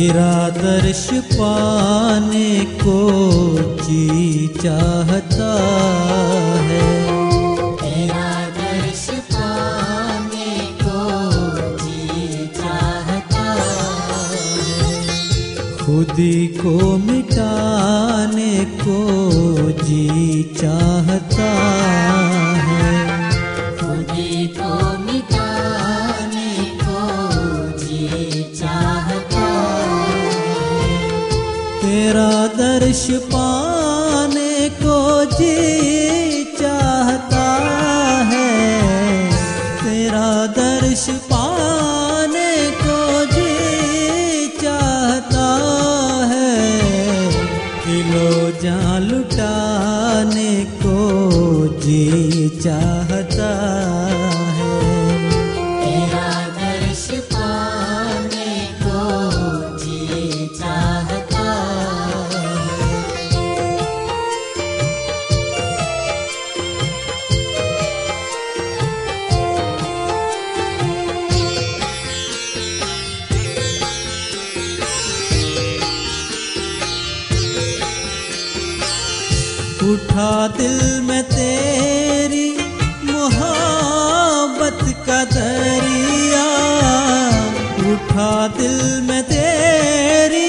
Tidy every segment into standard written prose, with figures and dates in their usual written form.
तेरा दर्श पाने को जी चाहता है। तेरा दर्श पाने को जी चाहता है। खुदी को मिटाने को जी चाहता है। खुदी को मिटाने को जी चाहता है। तेरा दर्श पाने को जी चाहता है। तेरा दर्श पाने को जी चाहता है। दिलो जान लुटाने को जी चाहता है। तेरा दर्श पाने को जी चाहता है। उठा दिल में तेरी मोहब्बत का दरिया। उठा दिल में तेरी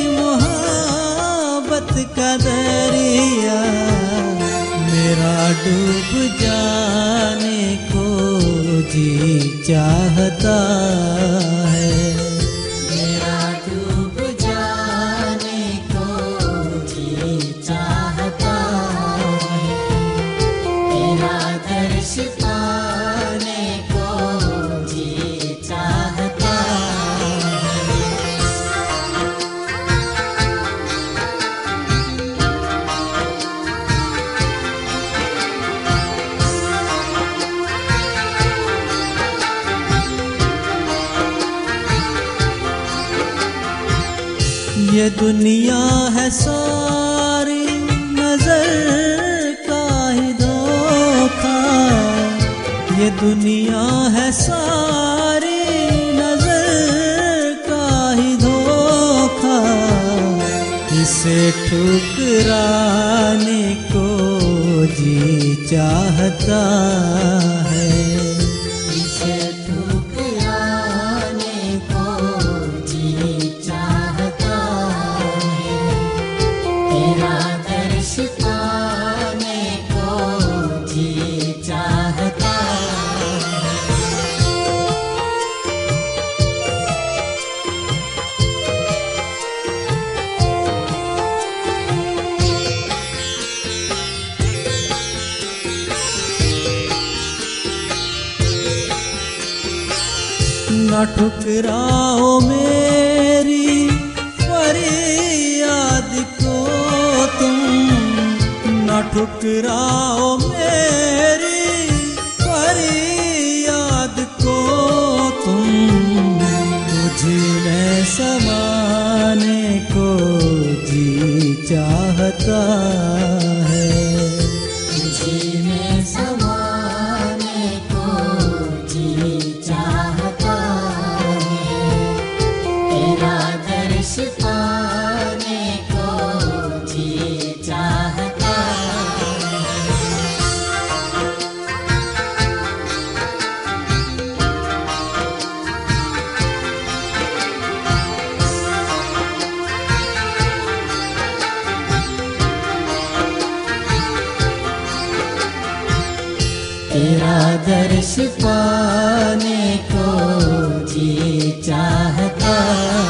मोहब्बत का दरिया। मेरा डूब जाने को जी चाहता है। मेरा डूब जाने को जी चाहता है। तेरा दर्श पाने को जी चाहता है। ये दुनिया है सारी नजर का ही धोखा। ये दुनिया है सारी नजर का ही धोखा। इसे ठुकराने को जी चाहता है। इसे ठुकराने को जी चाहता है। तेरा दर्श पाने को जी चाहता है। न ठुकराओ मेरी फरियाद को तुम। न ठुकराओ मेरी फरियाद को तुम। तुझ में समाने को जी चाहता है। तुझी में समाने को जी चाहता है। तेरा दर्श पाने को जी चाहता है। तेरा दर्श पाने को जी चाहता